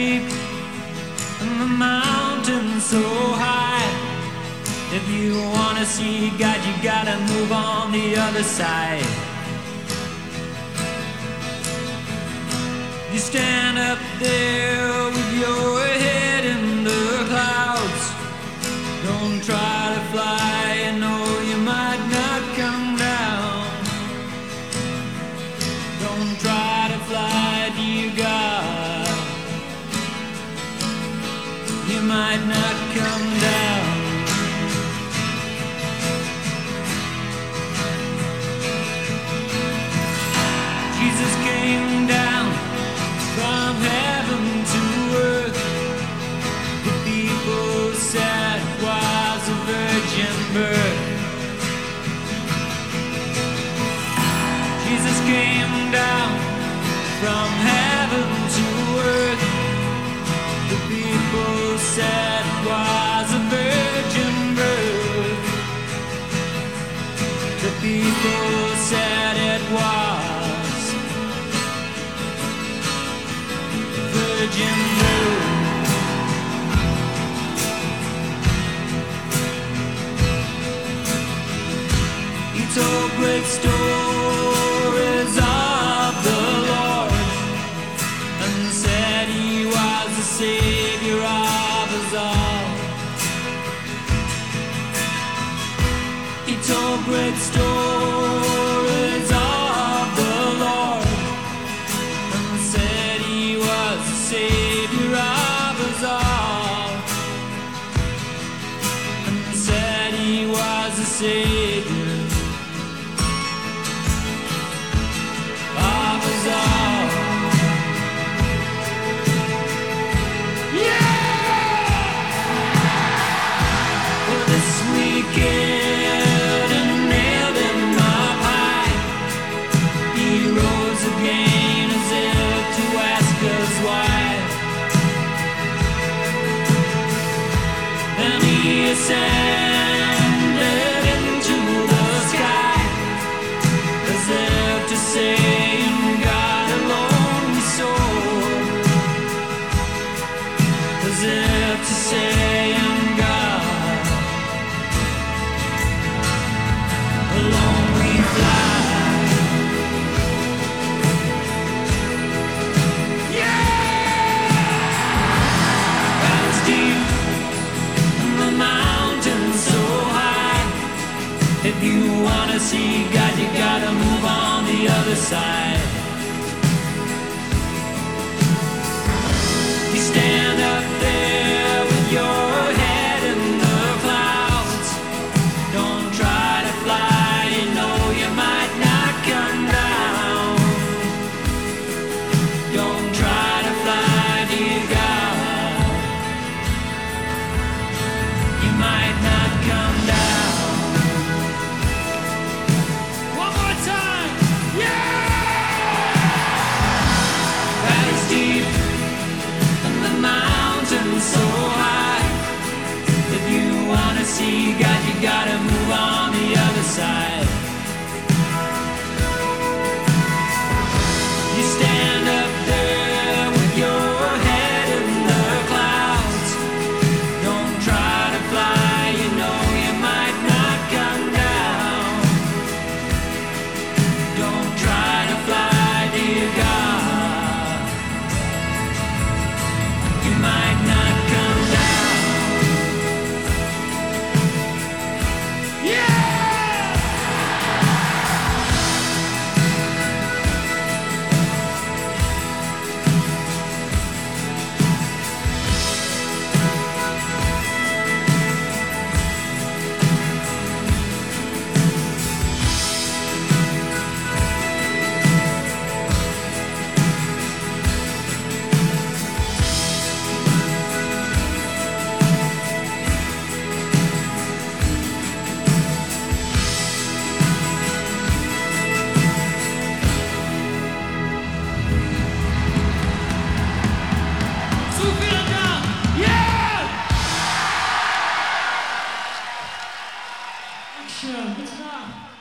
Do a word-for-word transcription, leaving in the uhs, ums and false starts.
deep and the mountain's so high. If you wanna see God, you gotta move on the other side. You stand up there with your head in the clouds. Don't try to fly, you know you might not come down. Don't try to fly to your God. You might not come down. Jesus came down from heaven to earth. The people said it was a virgin birth. Jesus came down from heaven to earth. The people said it was a virgin birth. The people said it was virgin birth. He told great stories of the Lord and said he was the Savior of us all. He told great stories of the Lord and said he was the Savior of us all. And said he was the Savior. Ascended into the sky, as if to say, in God alone we soar. As if to say, in God alone we fly. If you wanna see God, you gotta move on the other side. You stand up there with your head in the clouds. Don't try to fly, you know you might not come down. Don't try to fly to your God. You might not come down. See God, you gotta move on the other side. You stand up there with your head in the clouds. Don't try to fly, you know you might not come down. Don't try to fly to your God. You might not come down. Schön, guten Abend.